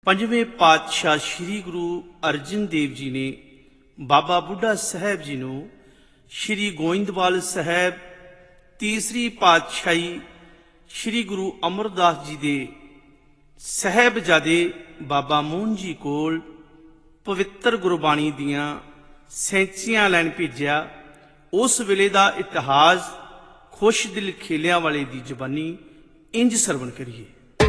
ਪੰਜਵੇਂ ਪਾਤਸ਼ਾਹ ਸ੍ਰੀ ਗੁਰੂ ਅਰਜਨ ਦੇਵ ਜੀ ਨੇ ਬਾਬਾ ਬੁੱਢਾ ਸਾਹਿਬ ਜੀ ਨੂੰ ਸ੍ਰੀ ਗੋਇੰਦਵਾਲ ਸਾਹਿਬ ਤੀਸਰੀ ਪਾਤਸ਼ਾਹੀ ਸ੍ਰੀ ਗੁਰੂ ਅਮਰਦਾਸ ਜੀ ਦੇ ਸਾਹਿਬਜ਼ਾਦੇ ਬਾਬਾ ਮੋਹਨ ਜੀ ਕੋਲ ਪਵਿੱਤਰ ਗੁਰਬਾਣੀ ਦੀਆਂ ਸੈਂਚੀਆਂ ਲੈਣ ਭੇਜਿਆ। ਉਸ ਵੇਲੇ ਦਾ ਇਤਿਹਾਸ ਖੁਸ਼ ਦਿਲ ਖੇਲਿਆਂ ਵਾਲੇ ਦੀ ਜ਼ੁਬਾਨੀ ਇੰਜ ਸਰਵਣ ਕਰੀਏ।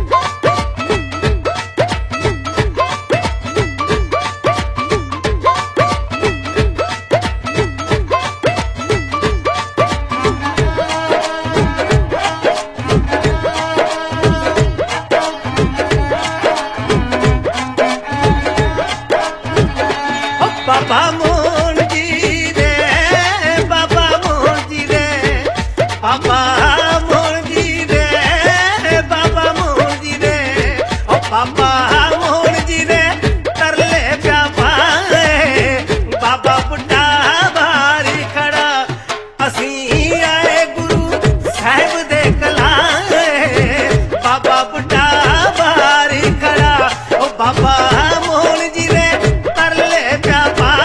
बाबा मोहन जी रे, बाबा मोहन जी रे, बाबा मोहन जी रे, बाबा मोहन जी रे, ओ बाबा मोहन जी रे, तरले प्या पाए बाबा बुढ़ा भारी खड़ा, असी आए गुरु साहिब दे कलाए बाबा बुढ़ा भारी खड़ा, ओ बाबा मोहन जी रे तरले प्या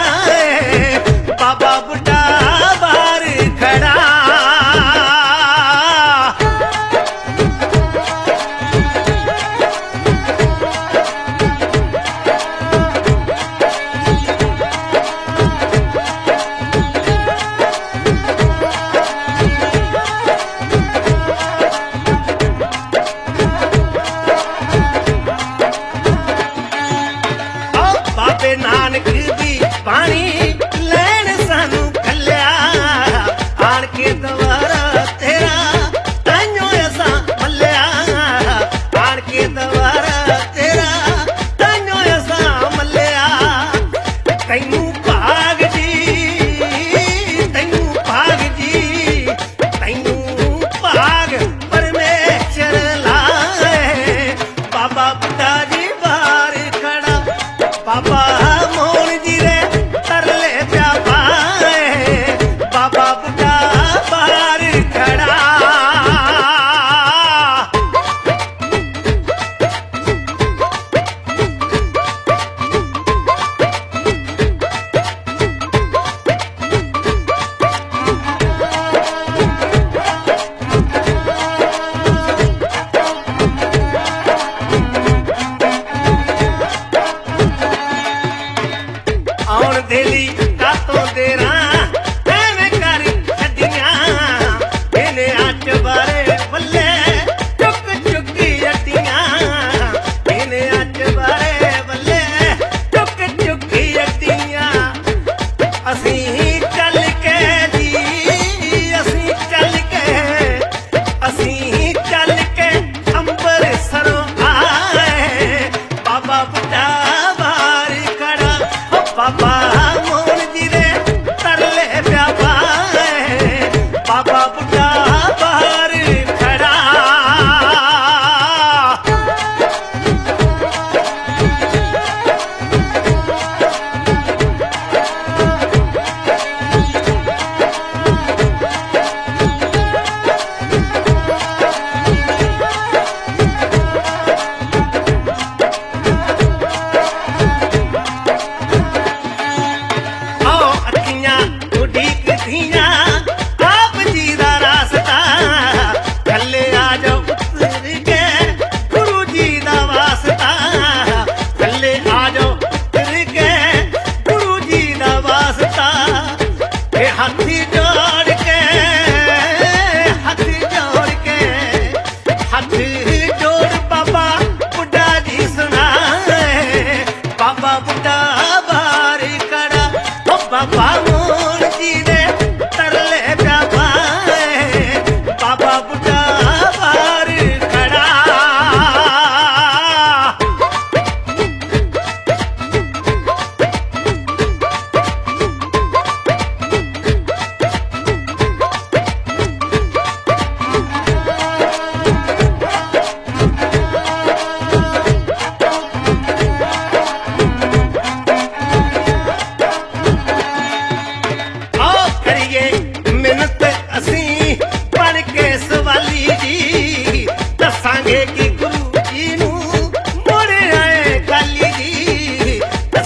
बाबा बुढ़ा बार खड़ा। बाबे नानक दी पानी लैन सानू कल्या आण के दवारा तेरा ताइयों असा मल्या आण के दवारा तेरा ताइयों असा मल्या तैनू भाग जी तैनू भाग जी तैनू भाग परमेश्वर लाए बाबा बुढ़ा जी बाहर खड़ा बाबा मोहन जी रे तरले प्या पाए बाबा बुढ़ा बाहर खड़ा।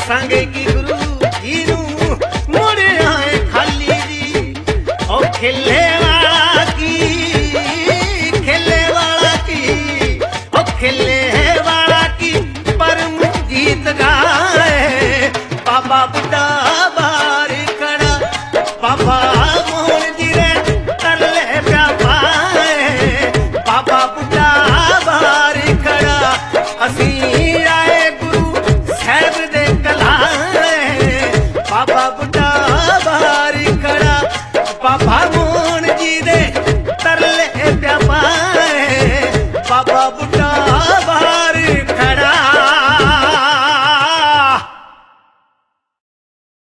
ਦੱਸਾਂਗੇ